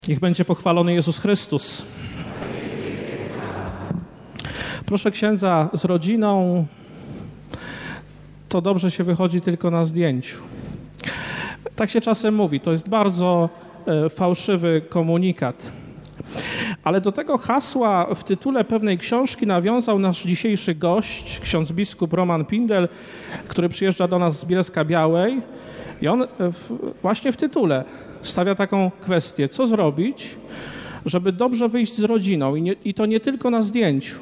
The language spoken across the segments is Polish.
Niech będzie pochwalony Jezus Chrystus. Proszę księdza z rodziną. To dobrze się wychodzi tylko na zdjęciu. Tak się czasem mówi. To jest bardzo fałszywy komunikat. Ale do tego hasła w tytule pewnej książki nawiązał nasz dzisiejszy gość, ksiądz biskup Roman Pindel, który przyjeżdża do nas z Bielska-Białej. I on właśnie w tytule stawia taką kwestię, co zrobić, żeby dobrze wyjść z rodziną i to nie tylko na zdjęciu.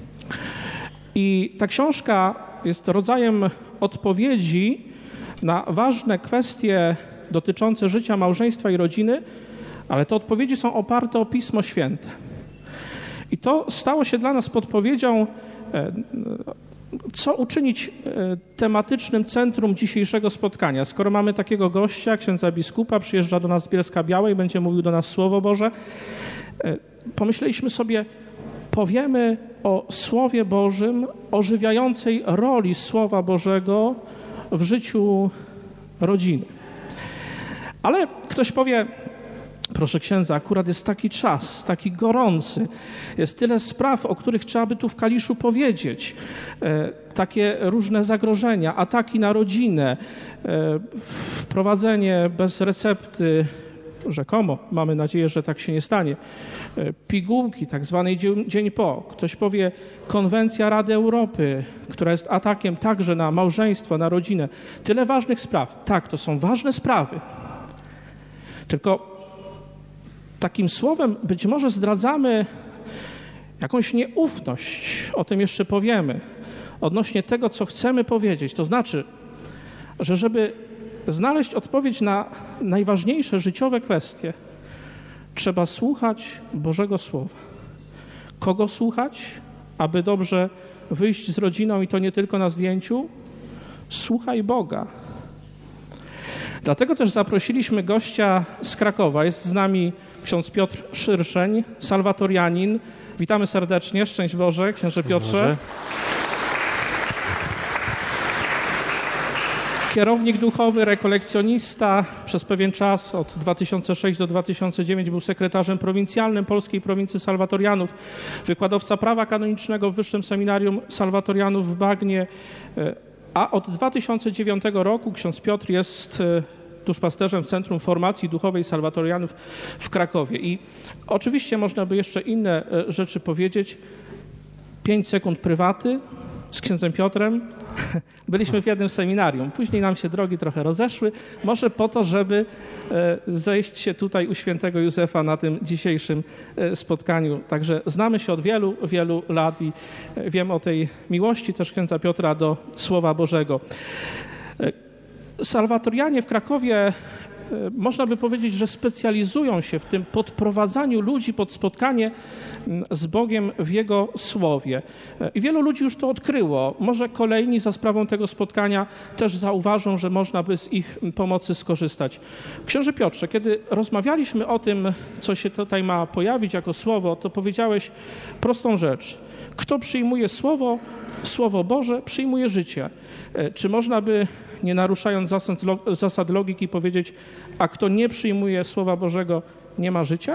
I ta książka jest rodzajem odpowiedzi na ważne kwestie dotyczące życia małżeństwa i rodziny, ale te odpowiedzi są oparte o Pismo Święte. I to stało się dla nas podpowiedzią, co uczynić tematycznym centrum dzisiejszego spotkania. Skoro mamy takiego gościa, księdza biskupa, przyjeżdża do nas z Bielska-Białej, będzie mówił do nas Słowo Boże, pomyśleliśmy sobie, powiemy o Słowie Bożym, ożywiającej roli Słowa Bożego w życiu rodziny. Ale ktoś powie, proszę księdza, akurat jest taki czas, taki gorący, jest tyle spraw, o których trzeba by tu w Kaliszu powiedzieć. Takie różne zagrożenia, ataki na rodzinę, wprowadzenie bez recepty, rzekomo, mamy nadzieję, że tak się nie stanie, pigułki, tak zwany dzień po. Ktoś powie, konwencja Rady Europy, która jest atakiem także na małżeństwo, na rodzinę. Tyle ważnych spraw. Tak, to są ważne sprawy. Tylko takim słowem być może zdradzamy jakąś nieufność, o tym jeszcze powiemy, odnośnie tego, co chcemy powiedzieć. To znaczy, że żeby znaleźć odpowiedź na najważniejsze życiowe kwestie, trzeba słuchać Bożego Słowa. Kogo słuchać, aby dobrze wyjść z rodziną i to nie tylko na zdjęciu? Słuchaj Boga. Dlatego też zaprosiliśmy gościa z Krakowa. Jest z nami ksiądz Piotr Szyrszeń, salwatorianin. Witamy serdecznie. Szczęść Boże, księże Piotrze. Boże. Kierownik duchowy, rekolekcjonista. Przez pewien czas, od 2006 do 2009 był sekretarzem prowincjalnym Polskiej Prowincji Salwatorianów, wykładowca prawa kanonicznego w Wyższym Seminarium Salwatorianów w Bagnie, a od 2009 roku ksiądz Piotr jest duszpasterzem w Centrum Formacji Duchowej Salwatorianów w Krakowie. I oczywiście można by jeszcze inne rzeczy powiedzieć. 5 sekund prywaty z księdzem Piotrem. Byliśmy w jednym seminarium. Później nam się drogi trochę rozeszły. Może po to, żeby zejść się tutaj u świętego Józefa na tym dzisiejszym spotkaniu. Także znamy się od wielu, wielu lat i wiem o tej miłości też księdza Piotra do Słowa Bożego. Salwatorianie w Krakowie, można by powiedzieć, że specjalizują się w tym podprowadzaniu ludzi pod spotkanie z Bogiem w Jego Słowie. I wielu ludzi już to odkryło. Może kolejni za sprawą tego spotkania też zauważą, że można by z ich pomocy skorzystać. Księże Piotrze, kiedy rozmawialiśmy o tym, co się tutaj ma pojawić jako słowo, to powiedziałeś prostą rzecz. Kto przyjmuje Słowo Boże, przyjmuje życie. Czy można by, nie naruszając zasad logiki, powiedzieć, a kto nie przyjmuje Słowa Bożego, nie ma życia?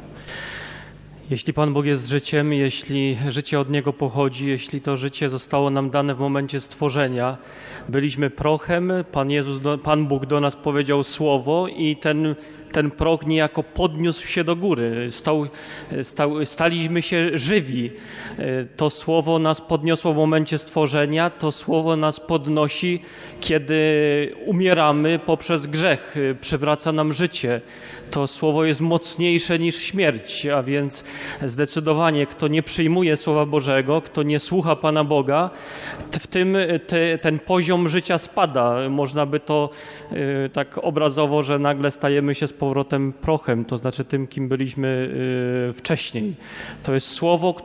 Jeśli Pan Bóg jest życiem, jeśli życie od Niego pochodzi, jeśli to życie zostało nam dane w momencie stworzenia, byliśmy prochem, Pan Bóg do nas powiedział słowo i ten proch niejako podniósł się do góry. Staliśmy się żywi. To słowo nas podniosło w momencie stworzenia, to słowo nas podnosi, kiedy umieramy poprzez grzech, przywraca nam życie. To słowo jest mocniejsze niż śmierć, a więc zdecydowanie kto nie przyjmuje Słowa Bożego, kto nie słucha Pana Boga, w tym ten poziom życia spada. Można by to tak obrazowo, że nagle stajemy się z powrotem prochem, to znaczy tym, kim byliśmy wcześniej. To jest słowo,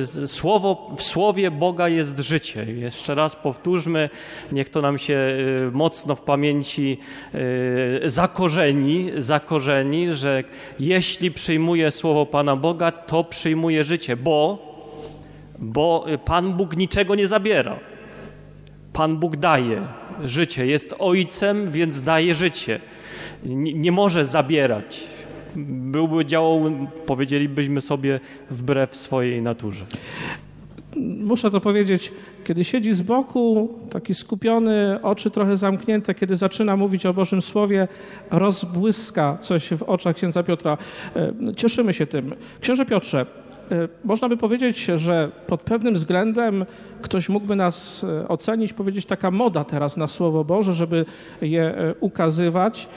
w Słowie Boga jest życie. Jeszcze raz powtórzmy, niech to nam się mocno w pamięci zakorzeni, że jeśli przyjmuje Słowo Pana Boga, to przyjmuje życie, bo Pan Bóg niczego nie zabiera. Pan Bóg daje życie, jest Ojcem, więc daje życie. Nie może zabierać. działał, powiedzielibyśmy sobie, wbrew swojej naturze. Muszę to powiedzieć, kiedy siedzi z boku, taki skupiony, oczy trochę zamknięte, kiedy zaczyna mówić o Bożym Słowie, rozbłyska coś w oczach księdza Piotra. Cieszymy się tym. Księże Piotrze, można by powiedzieć, że pod pewnym względem ktoś mógłby nas ocenić, powiedzieć taka moda teraz na Słowo Boże, żeby je ukazywać.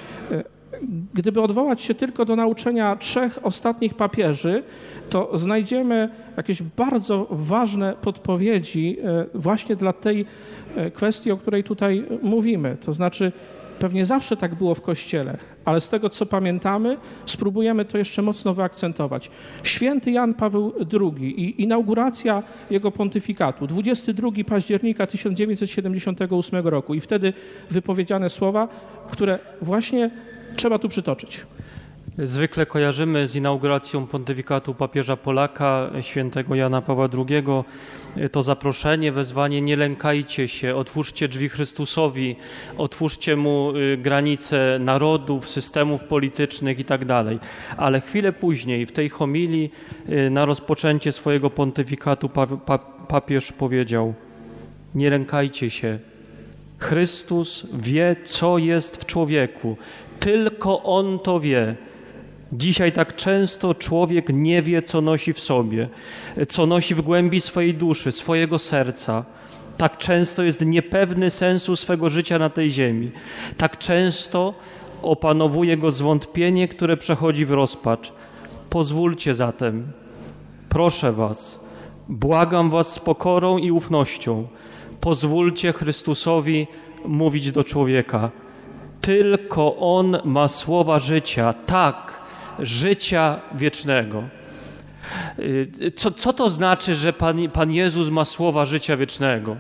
Gdyby odwołać się tylko do nauczenia 3 ostatnich papieży, to znajdziemy jakieś bardzo ważne podpowiedzi właśnie dla tej kwestii, o której tutaj mówimy. To znaczy, pewnie zawsze tak było w Kościele, ale z tego, co pamiętamy, spróbujemy to jeszcze mocno wyakcentować. Święty Jan Paweł II i inauguracja jego pontyfikatu, 22 października 1978 roku i wtedy wypowiedziane słowa, które właśnie trzeba tu przytoczyć. Zwykle kojarzymy z inauguracją pontyfikatu papieża Polaka, świętego Jana Pawła II, to zaproszenie, wezwanie: nie lękajcie się, otwórzcie drzwi Chrystusowi, otwórzcie Mu granice narodów, systemów politycznych i tak dalej. Ale chwilę później, w tej homilii na rozpoczęcie swojego pontyfikatu papież powiedział: nie lękajcie się, Chrystus wie, co jest w człowieku, tylko On to wie. Dzisiaj tak często człowiek nie wie, co nosi w sobie, co nosi w głębi swojej duszy, swojego serca. Tak często jest niepewny sensu swego życia na tej ziemi. Tak często opanowuje go zwątpienie, które przechodzi w rozpacz. Pozwólcie zatem, proszę was, błagam was z pokorą i ufnością, pozwólcie Chrystusowi mówić do człowieka. Tylko On ma słowa życia, tak, życia wiecznego. Co to znaczy, że Pan Jezus ma słowa życia wiecznego?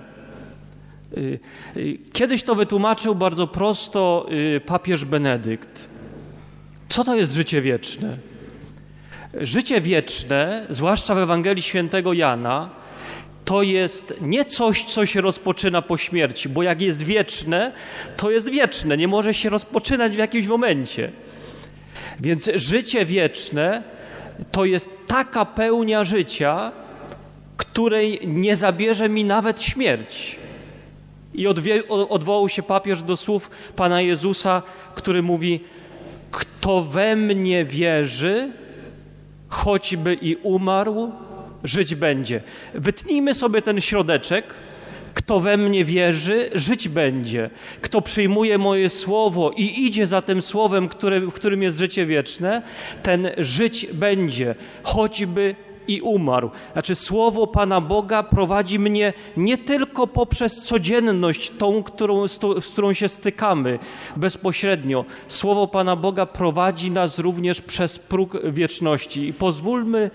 Kiedyś to wytłumaczył bardzo prosto papież Benedykt. Co to jest życie wieczne? Życie wieczne, zwłaszcza w Ewangelii Świętego Jana, to jest nie coś, co się rozpoczyna po śmierci, bo jak jest wieczne, to jest wieczne, nie może się rozpoczynać w jakimś momencie. Więc życie wieczne to jest taka pełnia życia, której nie zabierze mi nawet śmierć. I odwołał się papież do słów Pana Jezusa, który mówi: kto we mnie wierzy, choćby i umarł, żyć będzie. Wytnijmy sobie ten środeczek. Kto we mnie wierzy, żyć będzie. Kto przyjmuje moje słowo i idzie za tym słowem, w którym jest życie wieczne, ten żyć będzie, choćby i umarł. Znaczy słowo Pana Boga prowadzi mnie nie tylko poprzez codzienność, tą, z którą się stykamy bezpośrednio. Słowo Pana Boga prowadzi nas również przez próg wieczności. I pozwólmy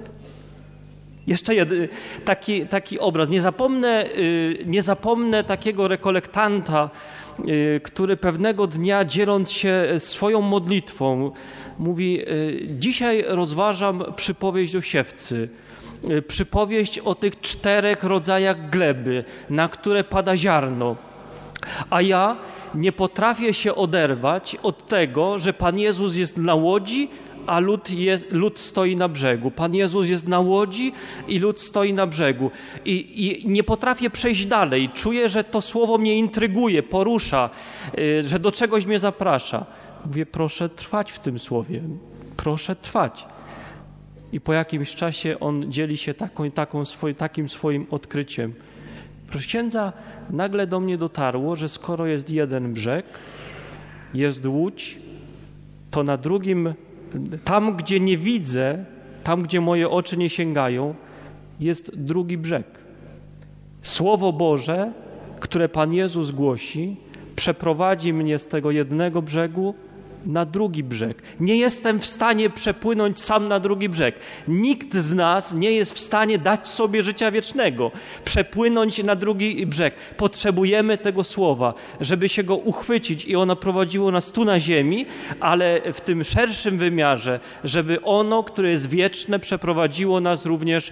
jeszcze taki obraz. Nie zapomnę takiego rekolektanta, który pewnego dnia, dzieląc się swoją modlitwą, mówi: dzisiaj rozważam przypowieść o siewcy, przypowieść o tych 4 rodzajach gleby, na które pada ziarno. A ja nie potrafię się oderwać od tego, że Pan Jezus jest na łodzi, a lud stoi na brzegu. Pan Jezus jest na łodzi i lud stoi na brzegu. I nie potrafię przejść dalej. Czuję, że to słowo mnie intryguje, porusza, że do czegoś mnie zaprasza. Mówię: proszę trwać w tym słowie. Proszę trwać. I po jakimś czasie on dzieli się takim swoim odkryciem. Proszę księdza, nagle do mnie dotarło, że skoro jest jeden brzeg, jest łódź, to na drugim, tam gdzie nie widzę, tam gdzie moje oczy nie sięgają, jest drugi brzeg. Słowo Boże, które Pan Jezus głosi, przeprowadzi mnie z tego jednego brzegu na drugi brzeg. Nie jestem w stanie przepłynąć sam na drugi brzeg. Nikt z nas nie jest w stanie dać sobie życia wiecznego, przepłynąć na drugi brzeg. Potrzebujemy tego słowa, żeby się go uchwycić i ono prowadziło nas tu na ziemi, ale w tym szerszym wymiarze, żeby ono, które jest wieczne, przeprowadziło nas również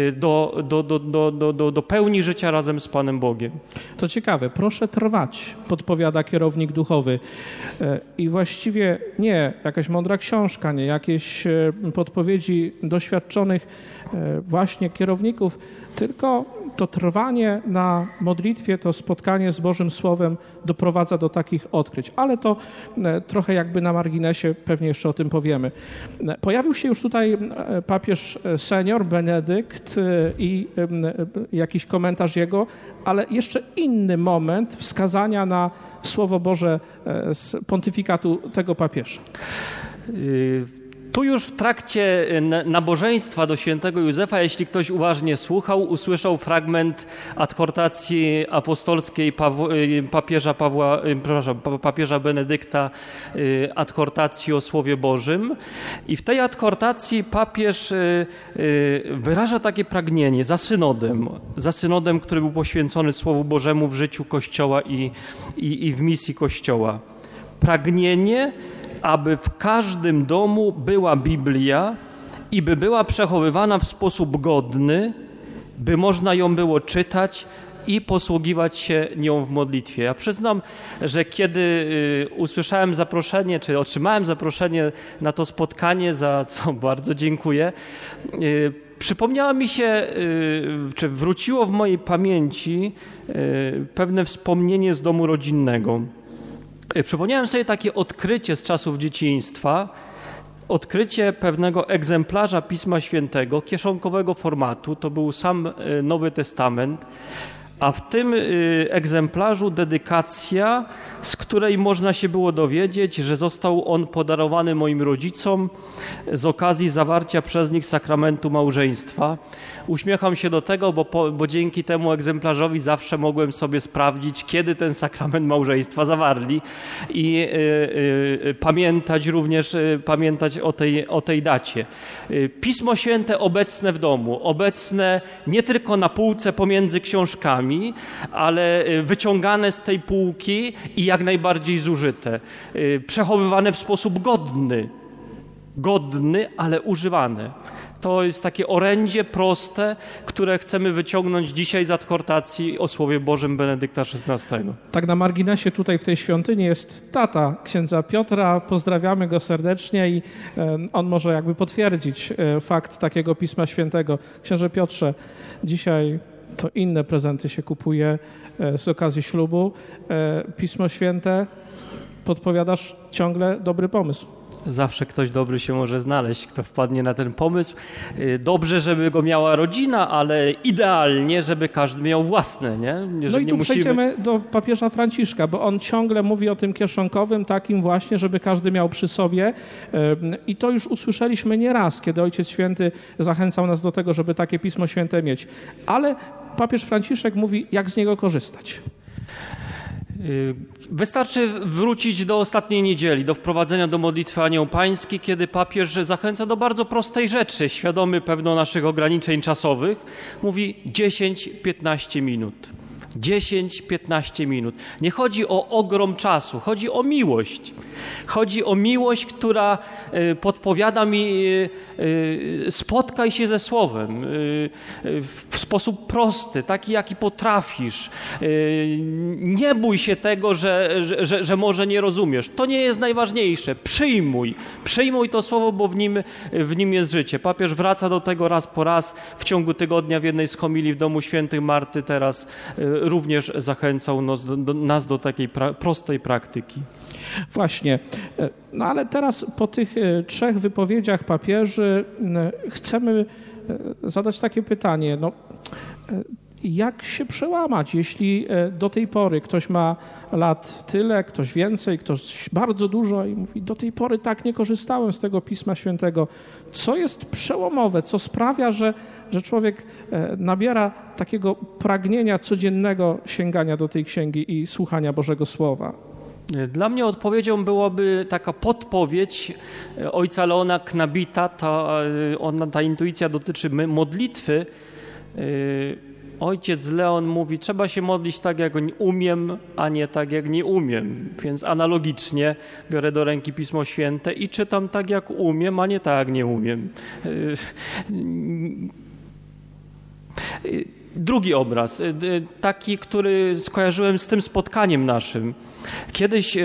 do pełni życia razem z Panem Bogiem. To ciekawe. Proszę trwać, podpowiada kierownik duchowy. I właściwie właściwie nie jakaś mądra książka, nie jakieś podpowiedzi doświadczonych właśnie kierowników, tylko to trwanie na modlitwie, to spotkanie z Bożym Słowem doprowadza do takich odkryć. Ale to trochę jakby na marginesie, pewnie jeszcze o tym powiemy. Pojawił się już tutaj papież senior Benedykt i jakiś komentarz jego, ale jeszcze inny moment wskazania na Słowo Boże z pontyfikatu tego papieża. Tu już w trakcie nabożeństwa do świętego Józefa, jeśli ktoś uważnie słuchał, usłyszał fragment adhortacji apostolskiej papieża Benedykta, adhortacji o Słowie Bożym. I w tej adhortacji papież wyraża takie pragnienie za synodem, który był poświęcony Słowu Bożemu w życiu Kościoła i w misji Kościoła. Pragnienie, aby w każdym domu była Biblia i by była przechowywana w sposób godny, by można ją było czytać i posługiwać się nią w modlitwie. Ja przyznam, że kiedy usłyszałem zaproszenie, czy otrzymałem zaproszenie na to spotkanie, za co bardzo dziękuję, przypomniało mi się, czy wróciło w mojej pamięci pewne wspomnienie z domu rodzinnego. Przypomniałem sobie takie odkrycie z czasów dzieciństwa, odkrycie pewnego egzemplarza Pisma Świętego, kieszonkowego formatu, to był sam Nowy Testament, a w tym egzemplarzu dedykacja, z której można się było dowiedzieć, że został on podarowany moim rodzicom z okazji zawarcia przez nich sakramentu małżeństwa. Uśmiecham się do tego, bo dzięki temu egzemplarzowi zawsze mogłem sobie sprawdzić, kiedy ten sakrament małżeństwa zawarli i pamiętać o tej dacie. Pismo Święte obecne w domu, obecne nie tylko na półce pomiędzy książkami, ale wyciągane z tej półki i jak najbardziej zużyte. Przechowywane w sposób godny, ale używane. To jest takie orędzie proste, które chcemy wyciągnąć dzisiaj z adhortacji o Słowie Bożym Benedykta XVI. Tak na marginesie tutaj w tej świątyni jest tata księdza Piotra. Pozdrawiamy go serdecznie i on może jakby potwierdzić fakt takiego Pisma Świętego. Księże Piotrze, dzisiaj to inne prezenty się kupuje z okazji ślubu. Pismo Święte, podpowiadasz ciągle dobry pomysł. Zawsze ktoś dobry się może znaleźć, kto wpadnie na ten pomysł. Dobrze, żeby go miała rodzina, ale idealnie, żeby każdy miał własne, nie? No i tu przejdziemy do papieża Franciszka, bo on ciągle mówi o tym kieszonkowym, takim właśnie, żeby każdy miał przy sobie. I to już usłyszeliśmy nieraz, kiedy Ojciec Święty zachęcał nas do tego, żeby takie Pismo Święte mieć. Ale papież Franciszek mówi, jak z niego korzystać. Wystarczy wrócić do ostatniej niedzieli, do wprowadzenia do modlitwy Anioł Pański, kiedy papież zachęca do bardzo prostej rzeczy, świadomy pewno naszych ograniczeń czasowych. Mówi 10-15 minut. 10-15 minut. Nie chodzi o ogrom czasu, chodzi o miłość. Chodzi o miłość, która podpowiada mi, spotkaj się ze Słowem w sposób prosty, taki jaki potrafisz. Nie bój się tego, że może nie rozumiesz. To nie jest najważniejsze. Przyjmuj to Słowo, bo w nim jest życie. Papież wraca do tego raz po raz. W ciągu tygodnia w jednej z homilii w domu świętej Marty teraz również zachęcał nas do takiej prostej praktyki. Właśnie. No ale teraz po tych 3 wypowiedziach papieży chcemy zadać takie pytanie. No, jak się przełamać, jeśli do tej pory ktoś ma lat tyle, ktoś więcej, ktoś bardzo dużo i mówi, do tej pory tak nie korzystałem z tego Pisma Świętego. Co jest przełomowe? Co sprawia, że człowiek nabiera takiego pragnienia codziennego sięgania do tej księgi i słuchania Bożego Słowa? Dla mnie odpowiedzią byłaby taka podpowiedź ojca Leona Knabita. Ta intuicja dotyczy modlitwy. Ojciec Leon mówi, trzeba się modlić tak, jak umiem, a nie tak, jak nie umiem. Więc analogicznie biorę do ręki Pismo Święte i czytam tak, jak umiem, a nie tak, jak nie umiem. Drugi obraz, taki, który skojarzyłem z tym spotkaniem naszym. Kiedyś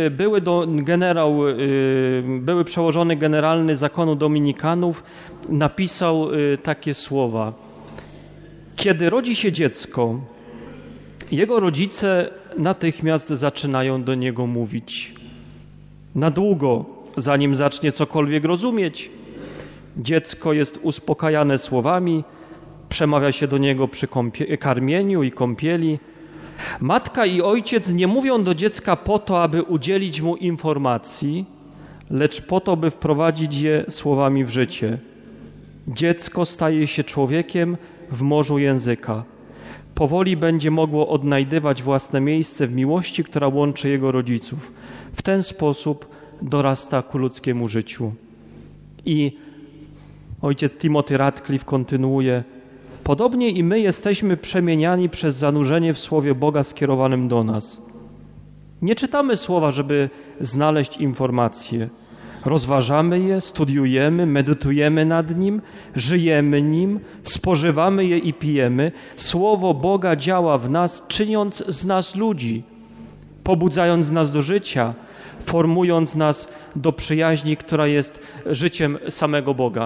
były przełożony generalny zakonu dominikanów napisał takie słowa. Kiedy rodzi się dziecko, jego rodzice natychmiast zaczynają do niego mówić. Na długo, zanim zacznie cokolwiek rozumieć, dziecko jest uspokajane słowami, przemawia się do niego przy karmieniu i kąpieli. Matka i ojciec nie mówią do dziecka po to, aby udzielić mu informacji, lecz po to, by wprowadzić je słowami w życie. Dziecko staje się człowiekiem w morzu języka. Powoli będzie mogło odnajdywać własne miejsce w miłości, która łączy jego rodziców. W ten sposób dorasta ku ludzkiemu życiu. I ojciec Timothy Radcliffe kontynuuje. Podobnie i my jesteśmy przemieniani przez zanurzenie w Słowie Boga skierowanym do nas. Nie czytamy Słowa, żeby znaleźć informacje. Rozważamy je, studiujemy, medytujemy nad nim, żyjemy nim, spożywamy je i pijemy. Słowo Boga działa w nas, czyniąc z nas ludzi, pobudzając nas do życia, formując nas do przyjaźni, która jest życiem samego Boga.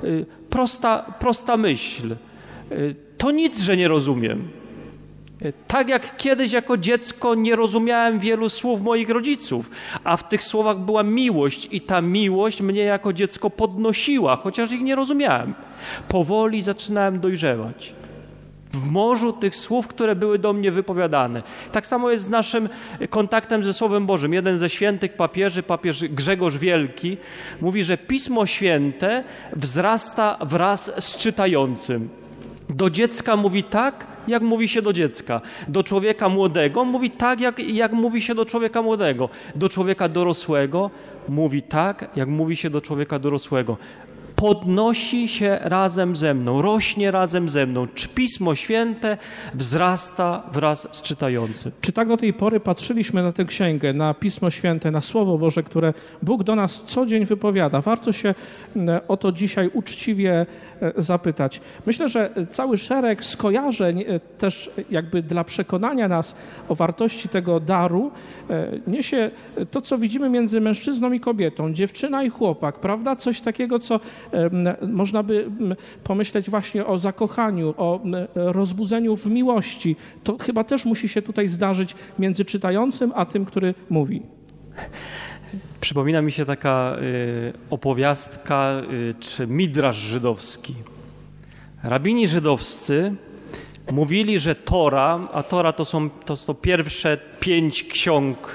Prosta myśl. To nic, że nie rozumiem. Tak jak kiedyś jako dziecko nie rozumiałem wielu słów moich rodziców, a w tych słowach była miłość i ta miłość mnie jako dziecko podnosiła, chociaż ich nie rozumiałem. Powoli zaczynałem dojrzewać w morzu tych słów, które były do mnie wypowiadane. Tak samo jest z naszym kontaktem ze Słowem Bożym. Jeden ze świętych papieży, papież Grzegorz Wielki, mówi, że Pismo Święte wzrasta wraz z czytającym. Do dziecka mówi tak, jak mówi się do dziecka. Do człowieka młodego mówi tak, jak mówi się do człowieka młodego. Do człowieka dorosłego mówi tak, jak mówi się do człowieka dorosłego. Podnosi się razem ze mną, rośnie razem ze mną. Pismo Święte wzrasta wraz z czytającym. Czy tak do tej pory patrzyliśmy na tę księgę, na Pismo Święte, na Słowo Boże, które Bóg do nas co dzień wypowiada? Warto się o to dzisiaj uczciwie zapytać. Myślę, że cały szereg skojarzeń też jakby dla przekonania nas o wartości tego daru niesie to, co widzimy między mężczyzną i kobietą, dziewczyna i chłopak, prawda? Coś takiego, co można by pomyśleć właśnie o zakochaniu, o rozbudzeniu w miłości. To chyba też musi się tutaj zdarzyć między czytającym a tym, który mówi. Przypomina mi się taka opowiastka czy midrasz żydowski. Rabini żydowscy mówili, że Tora, a Tora to są pierwsze 5 ksiąg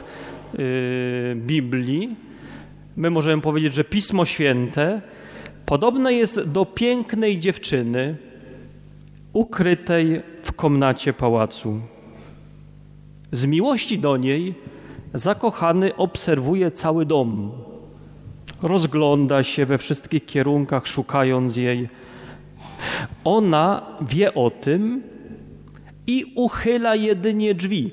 Biblii. My możemy powiedzieć, że Pismo Święte podobne jest do pięknej dziewczyny ukrytej w komnacie pałacu. Z miłości do niej zakochany obserwuje cały dom. Rozgląda się we wszystkich kierunkach, szukając jej. Ona wie o tym i uchyla jedynie drzwi.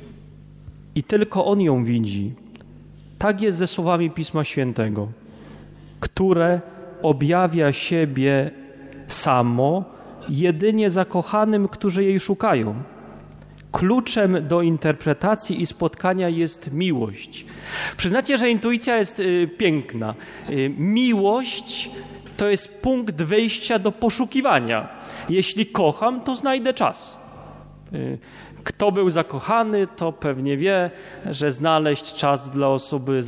I tylko on ją widzi. Tak jest ze słowami Pisma Świętego, które objawia siebie samo jedynie zakochanym, którzy jej szukają. Kluczem do interpretacji i spotkania jest miłość. Przyznacie, że intuicja jest piękna. Miłość to jest punkt wyjścia do poszukiwania. Jeśli kocham, to znajdę czas. Kto był zakochany, to pewnie wie, że znaleźć czas dla osoby,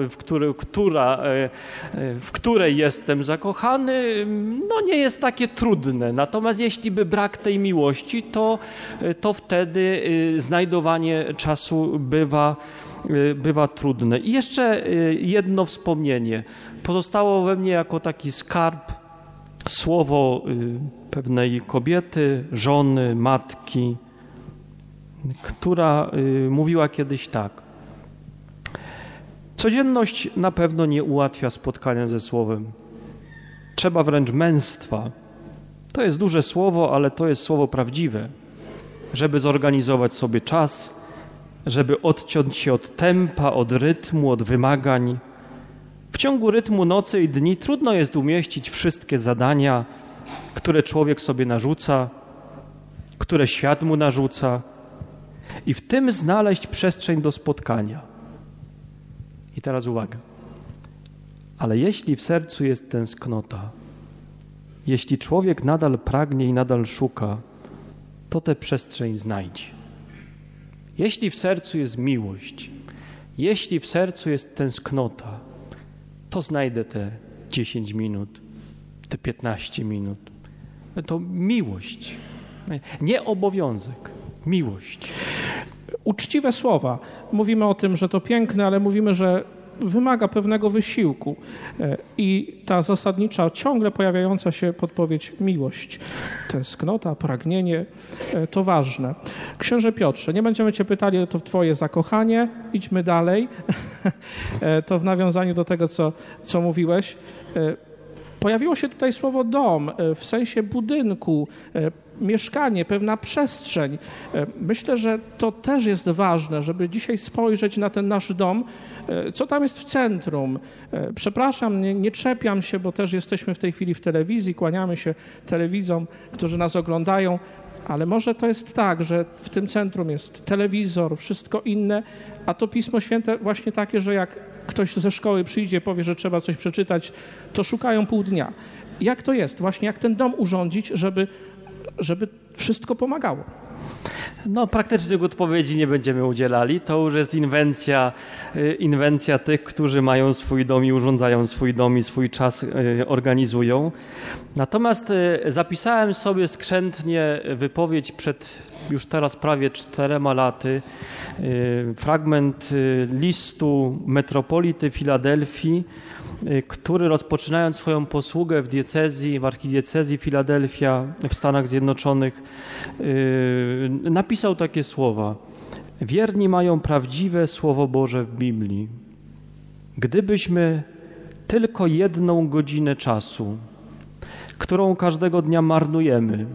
w której jestem zakochany, no nie jest takie trudne. Natomiast jeśli by brak tej miłości, to wtedy znajdowanie czasu bywa trudne. I jeszcze jedno wspomnienie. Pozostało we mnie jako taki skarb słowo pewnej kobiety, żony, matki, która mówiła kiedyś tak. Codzienność na pewno nie ułatwia spotkania ze Słowem. Trzeba wręcz męstwa. To jest duże słowo, ale to jest słowo prawdziwe. Żeby zorganizować sobie czas, żeby odciąć się od tempa, od rytmu, od wymagań. W ciągu rytmu nocy i dni trudno jest umieścić wszystkie zadania, które człowiek sobie narzuca, które świat mu narzuca i w tym znaleźć przestrzeń do spotkania. I teraz uwaga. Ale jeśli w sercu jest tęsknota, jeśli człowiek nadal pragnie i nadal szuka, to tę przestrzeń znajdzie. Jeśli w sercu jest miłość, jeśli w sercu jest tęsknota, to znajdę te 10 minut, te 15 minut. To miłość, nie obowiązek, miłość. Uczciwe słowa. Mówimy o tym, że to piękne, ale mówimy, że wymaga pewnego wysiłku. I ta zasadnicza, ciągle pojawiająca się podpowiedź miłość, tęsknota, pragnienie, to ważne. Księże Piotrze, nie będziemy cię pytali o to twoje zakochanie, idźmy dalej. To w nawiązaniu do tego, co mówiłeś. Pojawiło się tutaj słowo dom, w sensie budynku, mieszkanie, pewna przestrzeń. Myślę, że to też jest ważne, żeby dzisiaj spojrzeć na ten nasz dom, co tam jest w centrum. Przepraszam, nie czepiam się, bo też jesteśmy w tej chwili w telewizji, kłaniamy się telewidzom, którzy nas oglądają, ale może to jest tak, że w tym centrum jest telewizor, wszystko inne, a to Pismo Święte właśnie takie, że jak ktoś ze szkoły przyjdzie, powie, że trzeba coś przeczytać, to szukają pół dnia. Jak to jest? Właśnie jak ten dom urządzić, żeby wszystko pomagało? No, praktycznych odpowiedzi nie będziemy udzielali. To już jest inwencja tych, którzy mają swój dom i urządzają swój dom i swój czas organizują. Natomiast zapisałem sobie skrzętnie wypowiedź przed już teraz prawie 4 laty, fragment listu metropolity Filadelfii, który rozpoczynając swoją posługę w archidiecezji Filadelfia w Stanach Zjednoczonych, napisał takie słowa: wierni mają prawdziwe Słowo Boże w Biblii. Gdybyśmy tylko 1 godzinę czasu, którą każdego dnia marnujemy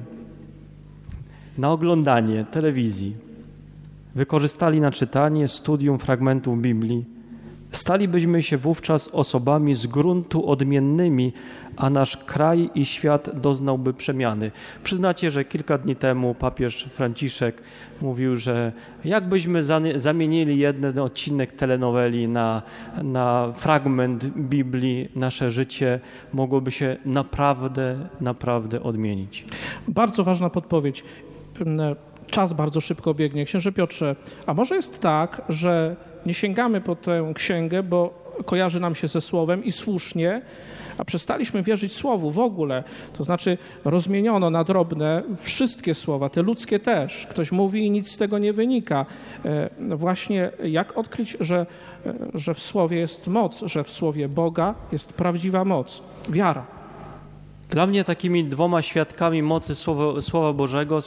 na oglądanie telewizji, wykorzystali na czytanie, studium fragmentów Biblii, stalibyśmy się wówczas osobami z gruntu odmiennymi, a nasz kraj i świat doznałby przemiany. Przyznacie, że kilka dni temu papież Franciszek mówił, że jakbyśmy zamienili jeden odcinek telenoweli na fragment Biblii, nasze życie mogłoby się naprawdę odmienić. Bardzo ważna podpowiedź. Czas bardzo szybko biegnie. Księże Piotrze, a może jest tak, że nie sięgamy po tę księgę, bo kojarzy nam się ze słowem i słusznie, a przestaliśmy wierzyć słowu w ogóle. To znaczy rozmieniono na drobne wszystkie słowa, te ludzkie też. Ktoś mówi i nic z tego nie wynika. Właśnie jak odkryć, że w słowie jest moc, że w słowie Boga jest prawdziwa moc, wiara. Dla mnie takimi 2 świadkami mocy Słowa Bożego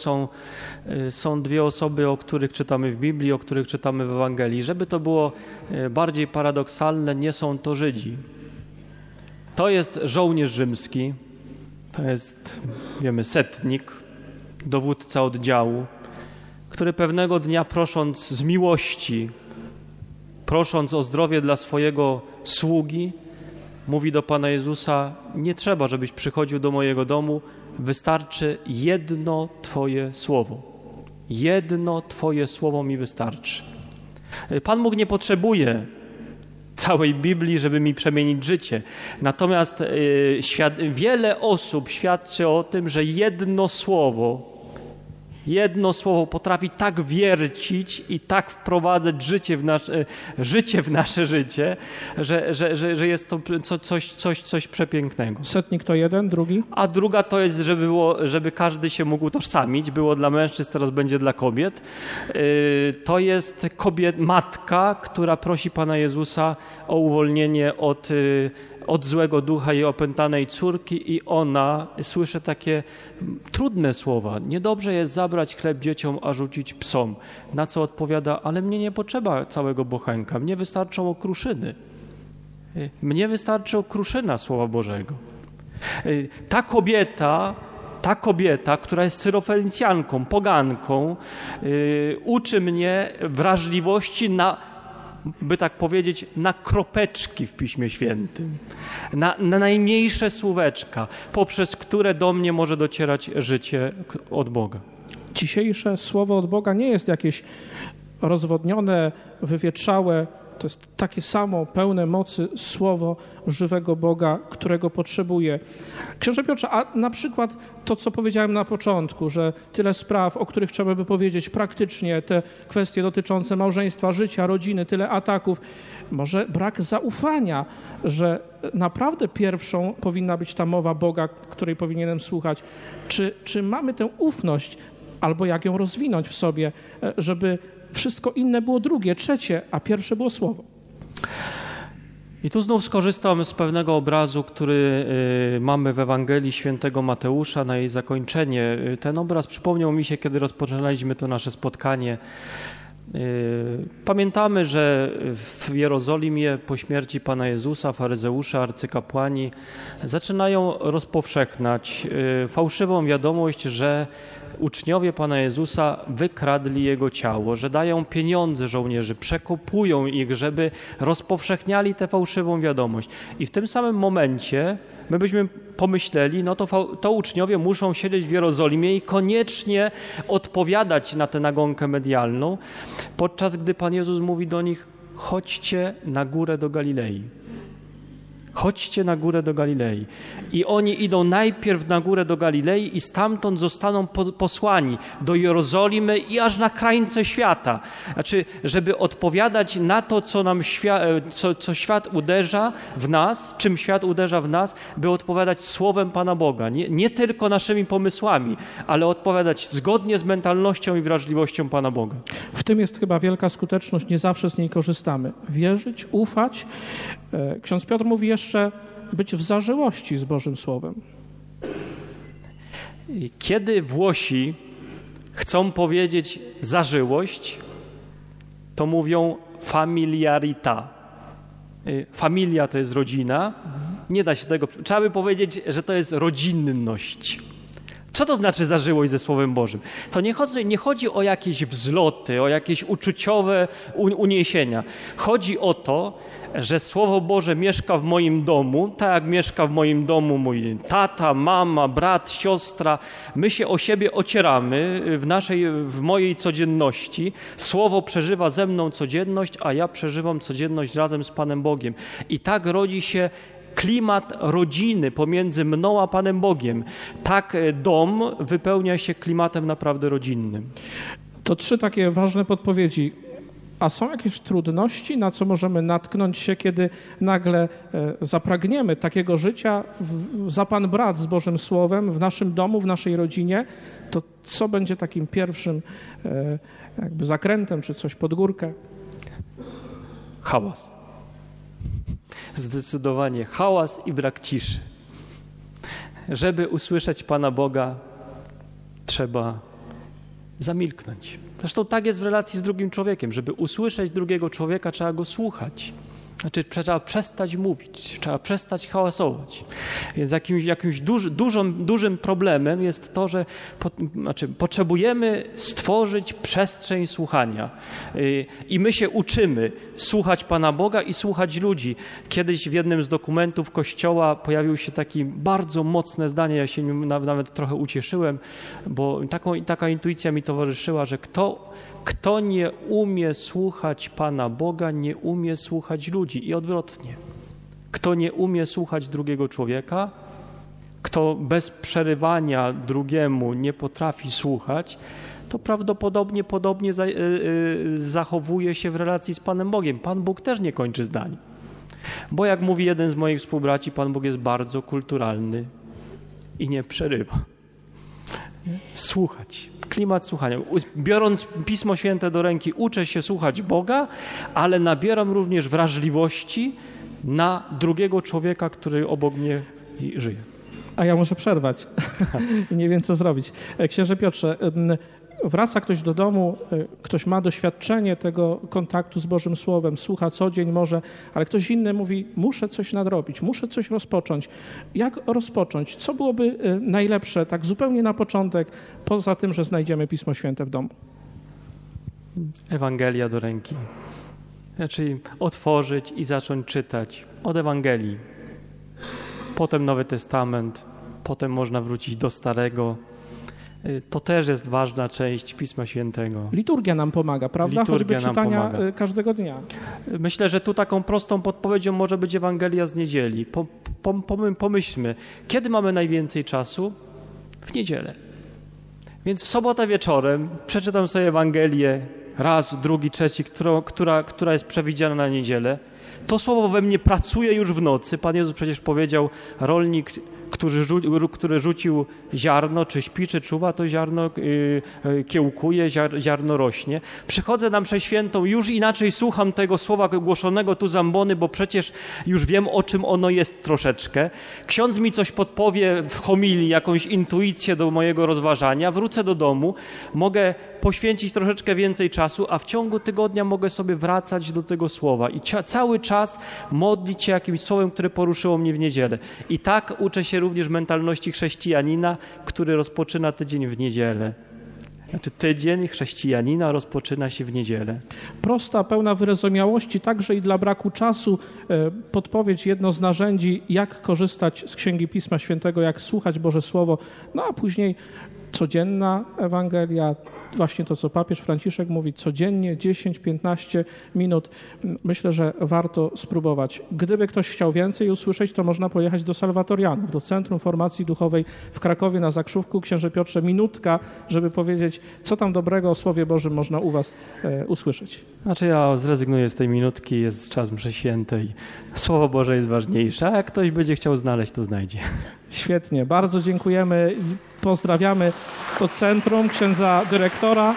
są 2 osoby, o których czytamy w Biblii, o których czytamy w Ewangelii. Żeby to było bardziej paradoksalne, nie są to Żydzi. To jest żołnierz rzymski, to jest, setnik, dowódca oddziału, który pewnego dnia prosząc z miłości, prosząc o zdrowie dla swojego sługi, mówi do Pana Jezusa: nie trzeba, żebyś przychodził do mojego domu, wystarczy 1 Twoje słowo. 1 Twoje słowo mi wystarczy. Pan Bóg nie potrzebuje całej Biblii, żeby mi przemienić życie. Natomiast wiele osób świadczy o tym, że 1 słowo potrafi tak wiercić i tak wprowadzać życie w nasze życie, że jest to coś przepięknego. Setnik to 1, drugi? A druga to jest, żeby każdy się mógł utożsamić. Było dla mężczyzn, teraz będzie dla kobiet. To jest matka, która prosi Pana Jezusa o uwolnienie od złego ducha jej opętanej córki i ona słyszy takie trudne słowa. Niedobrze jest zabrać chleb dzieciom, a rzucić psom. Na co odpowiada: ale mnie nie potrzeba całego bochenka, mnie wystarczą okruszyny. Mnie wystarczy okruszyna Słowa Bożego. Ta kobieta, która jest Syrofenicjanką, poganką, uczy mnie wrażliwości by tak powiedzieć, na kropeczki w Piśmie Świętym, na najmniejsze słóweczka, poprzez które do mnie może docierać życie od Boga. Dzisiejsze słowo od Boga nie jest jakieś rozwodnione, wywietrzałe. To jest takie samo, pełne mocy słowo żywego Boga, którego potrzebuje. Księże Piotrze, a na przykład to, co powiedziałem na początku, że tyle spraw, o których trzeba by powiedzieć praktycznie, te kwestie dotyczące małżeństwa, życia, rodziny, tyle ataków, może brak zaufania, że naprawdę pierwszą powinna być ta mowa Boga, której powinienem słuchać. Czy mamy tę ufność, albo jak ją rozwinąć w sobie, żeby wszystko inne było drugie, trzecie, a pierwsze było słowo? I tu znów skorzystam z pewnego obrazu, który mamy w Ewangelii Świętego Mateusza na jej zakończenie. Ten obraz przypomniał mi się, kiedy rozpoczynaliśmy to nasze spotkanie. Pamiętamy, że w Jerozolimie po śmierci Pana Jezusa faryzeusze, arcykapłani zaczynają rozpowszechniać fałszywą wiadomość, że uczniowie Pana Jezusa wykradli Jego ciało, że dają pieniądze żołnierzy, przekopują ich, żeby rozpowszechniali tę fałszywą wiadomość. I w tym samym momencie my byśmy pomyśleli, no to uczniowie muszą siedzieć w Jerozolimie i koniecznie odpowiadać na tę nagonkę medialną, podczas gdy Pan Jezus mówi do nich: chodźcie na górę do Galilei. Chodźcie na górę do Galilei. I oni idą najpierw na górę do Galilei i stamtąd zostaną posłani do Jerozolimy i aż na krańce świata. Znaczy, żeby odpowiadać na to, co świat uderza w nas, czym świat uderza w nas, by odpowiadać słowem Pana Boga. Nie tylko naszymi pomysłami, ale odpowiadać zgodnie z mentalnością i wrażliwością Pana Boga. W tym jest chyba wielka skuteczność, nie zawsze z niej korzystamy. Wierzyć, ufać. Ksiądz Piotr mówi jeszcze być w zażyłości z Bożym Słowem. Kiedy Włosi chcą powiedzieć zażyłość, to mówią familiarita. Familia to jest rodzina. Nie da się tego... Trzeba by powiedzieć, że to jest rodzinność. Co to znaczy zażyłość ze Słowem Bożym? To nie chodzi o jakieś wzloty, o jakieś uczuciowe uniesienia. Chodzi o to, że Słowo Boże mieszka w moim domu, tak jak mieszka w moim domu mój tata, mama, brat, siostra. My się o siebie ocieramy w mojej codzienności. Słowo przeżywa ze mną codzienność, a ja przeżywam codzienność razem z Panem Bogiem. I tak rodzi się klimat rodziny pomiędzy mną a Panem Bogiem. Tak dom wypełnia się klimatem naprawdę rodzinnym. To 3 takie ważne podpowiedzi. A są jakieś trudności, na co możemy natknąć się, kiedy nagle zapragniemy takiego życia za Pan brat z Bożym Słowem w naszym domu, w naszej rodzinie? To co będzie takim pierwszym jakby zakrętem, czy coś pod górkę? Hałas. Zdecydowanie hałas i brak ciszy. Żeby usłyszeć Pana Boga, trzeba zamilknąć. Zresztą tak jest w relacji z drugim człowiekiem. Żeby usłyszeć drugiego człowieka, trzeba go słuchać. Znaczy trzeba przestać mówić, trzeba przestać hałasować. Więc jakimś dużym problemem jest to, że potrzebujemy stworzyć przestrzeń słuchania. I my się uczymy słuchać Pana Boga i słuchać ludzi. Kiedyś w jednym z dokumentów Kościoła pojawiło się takie bardzo mocne zdanie, ja się nawet trochę ucieszyłem, bo taka intuicja mi towarzyszyła, że kto nie umie słuchać Pana Boga, nie umie słuchać ludzi i odwrotnie. Kto nie umie słuchać drugiego człowieka, kto bez przerywania drugiemu nie potrafi słuchać, to prawdopodobnie podobnie zachowuje się w relacji z Panem Bogiem. Pan Bóg też nie kończy zdań. Bo jak mówi jeden z moich współbraci, Pan Bóg jest bardzo kulturalny i nie przerywa. Słuchać. Klimat słuchania. Biorąc Pismo Święte do ręki, uczę się słuchać Boga, ale nabieram również wrażliwości na drugiego człowieka, który obok mnie żyje. A ja muszę przerwać. Nie wiem, co zrobić. Księże Piotrze, wraca ktoś do domu, ktoś ma doświadczenie tego kontaktu z Bożym Słowem, słucha co dzień może, ale ktoś inny mówi, muszę coś nadrobić, muszę coś rozpocząć. Jak rozpocząć? Co byłoby najlepsze, tak zupełnie na początek, poza tym, że znajdziemy Pismo Święte w domu? Ewangelia do ręki. Znaczy otworzyć i zacząć czytać od Ewangelii. Potem Nowy Testament, potem można wrócić do Starego. To też jest ważna część Pisma Świętego. Liturgia nam pomaga, prawda? Liturgia Choćby nam czytania pomaga. każdego dnia. Myślę, że tu taką prostą podpowiedzią może być Ewangelia z niedzieli. Pomyślmy, kiedy mamy najwięcej czasu? W niedzielę. Więc w sobotę wieczorem przeczytam sobie Ewangelię raz, drugi, trzeci, która jest przewidziana na niedzielę. To słowo we mnie pracuje już w nocy. Pan Jezus przecież powiedział, rolnik, który rzucił ziarno, czy śpi, czy czuwa, to ziarno kiełkuje, ziarno rośnie. Przychodzę na mszę świętą, już inaczej słucham tego słowa głoszonego tu z ambony, bo przecież już wiem, o czym ono jest troszeczkę. Ksiądz mi coś podpowie w homilii, jakąś intuicję do mojego rozważania. Wrócę do domu, mogę poświęcić troszeczkę więcej czasu, a w ciągu tygodnia mogę sobie wracać do tego słowa i cały czas modlić się jakimś słowem, które poruszyło mnie w niedzielę. I tak uczę się również mentalności chrześcijanina, który rozpoczyna tydzień w niedzielę. Znaczy tydzień chrześcijanina rozpoczyna się w niedzielę. Prosta, pełna wyrozumiałości, także i dla braku czasu, podpowiedź, jedno z narzędzi, jak korzystać z Księgi Pisma Świętego, jak słuchać Boże Słowo, no a później codzienna Ewangelia, właśnie to, co papież Franciszek mówi, codziennie 10-15 minut. Myślę, że warto spróbować. Gdyby ktoś chciał więcej usłyszeć, to można pojechać do Salwatorianów, do Centrum Formacji Duchowej w Krakowie na Zakrzówku. Księże Piotrze, minutka, żeby powiedzieć, co tam dobrego o Słowie Bożym można u was usłyszeć. Znaczy ja zrezygnuję z tej minutki, jest czas mszy świętej. Słowo Boże jest ważniejsze, a jak ktoś będzie chciał znaleźć, to znajdzie. Świetnie, bardzo dziękujemy i pozdrawiamy to centrum, księdza dyrektora,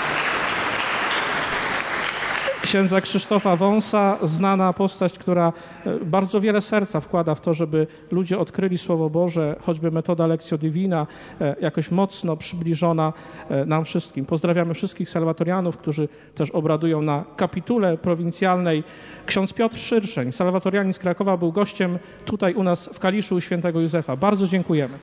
księdza Krzysztofa Wąsa, znana postać, która bardzo wiele serca wkłada w to, żeby ludzie odkryli Słowo Boże, choćby metoda Lectio Divina, jakoś mocno przybliżona nam wszystkim. Pozdrawiamy wszystkich salwatorianów, którzy też obradują na kapitule prowincjalnej. Ksiądz Piotr Szyrszeń, salwatorianin z Krakowa, był gościem tutaj u nas w Kaliszu u świętego Józefa. Bardzo dziękujemy.